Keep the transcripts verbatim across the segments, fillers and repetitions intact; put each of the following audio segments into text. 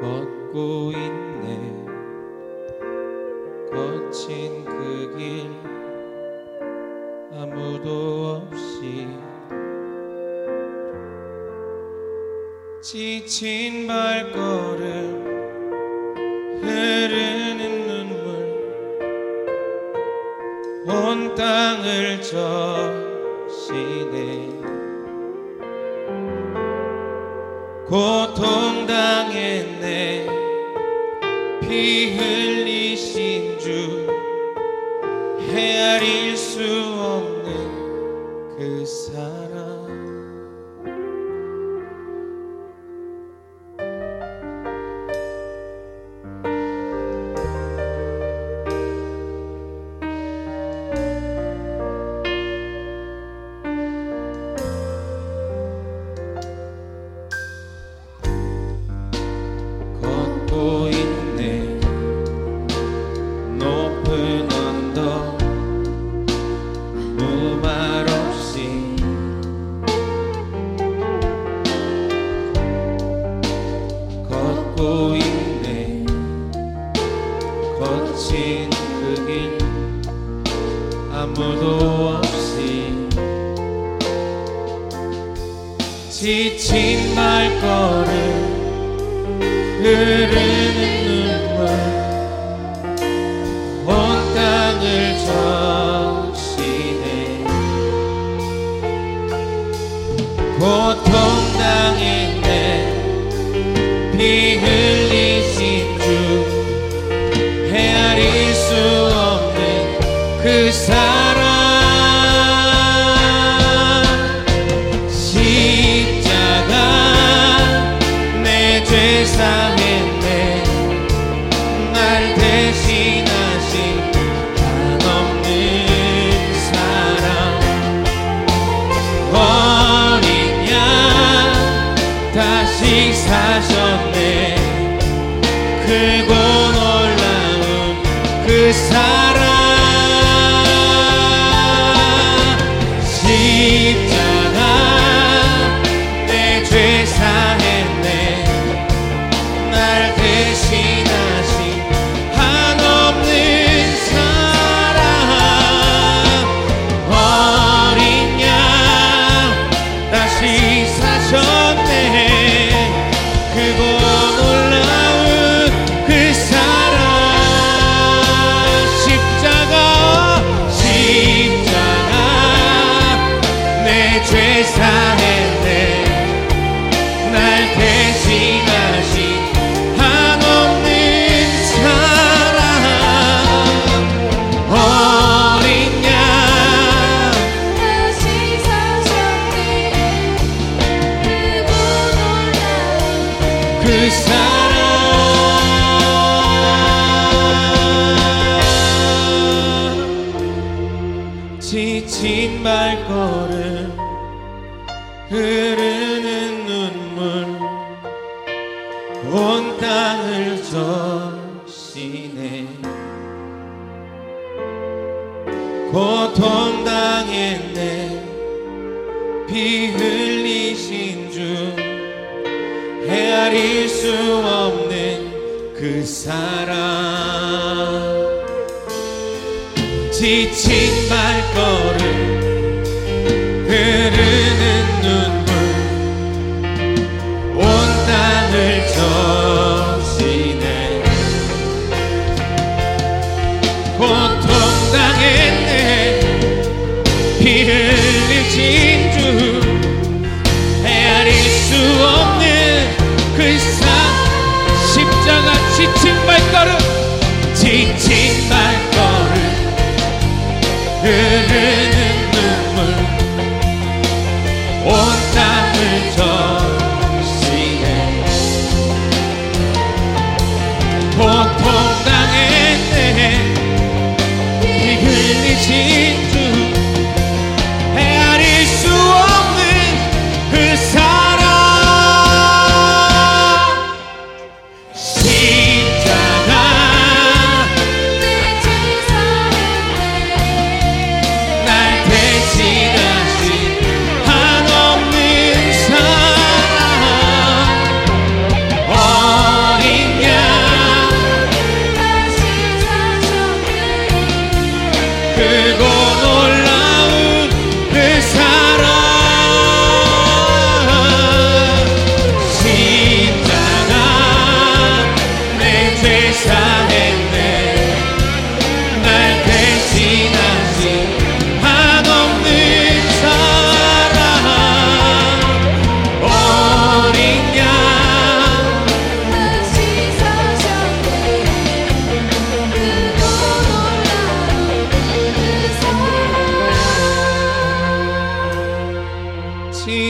걷고 있네. 거친 그 길 아무도 없이 지친 발걸음 흐르는 눈물 온 땅을 적시네. 고통당했네. 피 흘리신 주 헤아릴 수 없는 그 사랑. 걷고 있네. 높은 언덕 아무 말 없이 걷고 있네. 거친 그 길 아무도 없이 지친 발걸음 흐르는 눈물 온 땅을 적시네. 고통당했네. 피 흘리신 주 헤아릴 수 없는 그 사랑. 십자가 내 죄 사했네. 날 대신하신 한없는 사랑. 어린 양 다시 사셨네. 크고 놀라운 그 사랑. 십자가 내 죄 사했네. 날 대신하신 한없는 사랑. 어린 양 다시 사셨네. 크고 놀라운 그 사랑. 십자가 십자가 내 죄 사했네. 날 대신하신 한없는 사랑. 어린 양 다시 사셨네. 크고 놀라운 그 사랑. 지친 발걸음 흐르는 눈물 온 땅을 적시네. 고통당했네. 피 흘리신 주 헤아릴 수 없는 그 사랑. 지친 발걸음 흐르는 눈물 온 땅을 적시네. 고통당했네. 피 흘리신 주 헤아릴 수 없는 그 사랑. 십자가 지친 발걸음 지친 발걸음 흐르는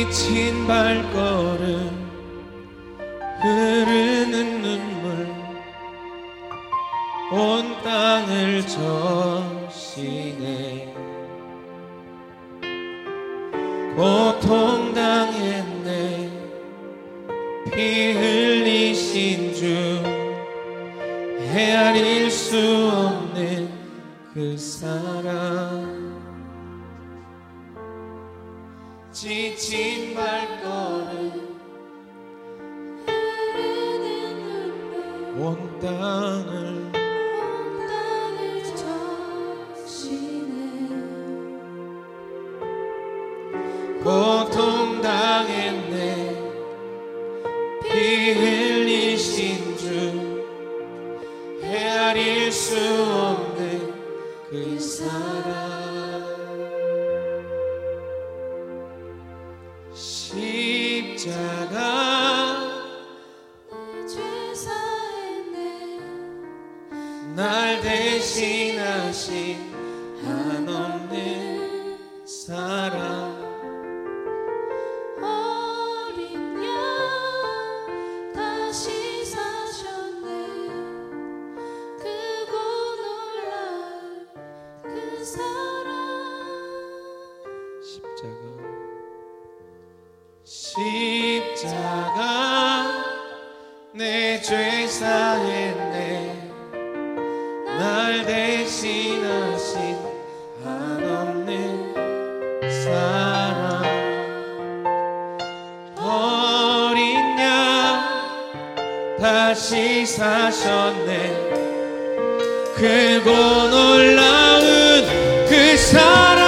지친 발걸음 흐르는 눈물 온 땅을 적시네. 고통당했네. 피 흘리신 주 헤아릴 수 없는 그 사랑. 지친 발걸음 온 땅을 고통당했네. 피 흘리신 주 헤아릴 수 없는 그 사랑. 십자가 내 죄 사했네. 날 대신하신 한없는 사랑. 어린 양 다시 사셨네. 크고 놀라운 그 사랑. 십자가 십자가 내 죄 사했네. 날 대신하신 한없는 사랑. 어린 양 다시 사셨네. 크고 놀라운 그 사랑.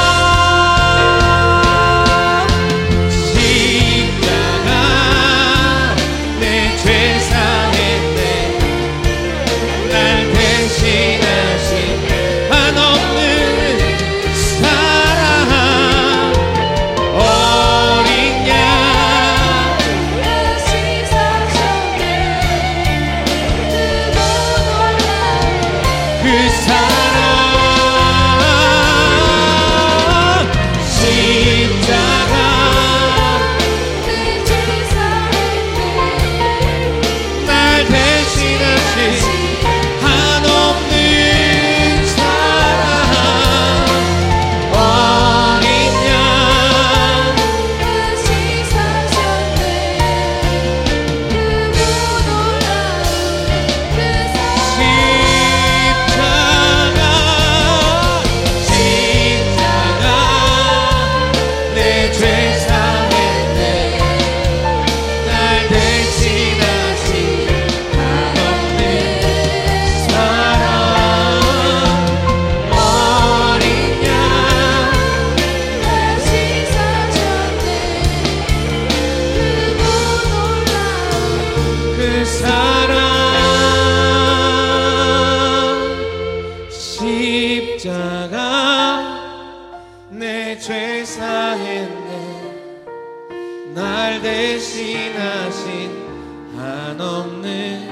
날 대신하신 한없는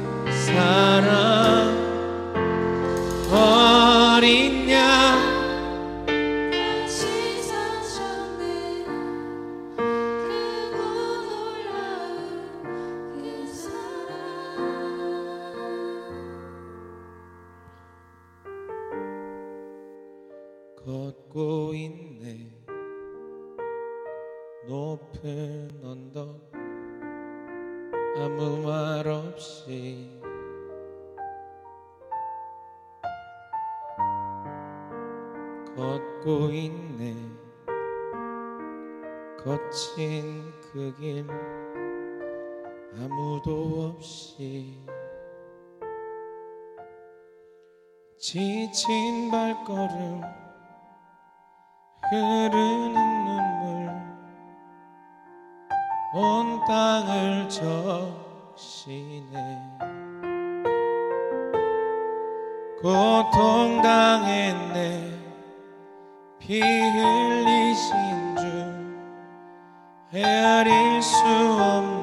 사랑. 어린 양 다시 사셨네. 크고 놀라운 그 사랑. 걷고 있네. 높은 언덕 아무 말 없이 걷고 있네. 거친 그 길 아무도 없이 지친 발걸음 흐르는 눈물 온 땅을 적시네. 고통당했네. 피 흘리신 주 헤아릴 수 없는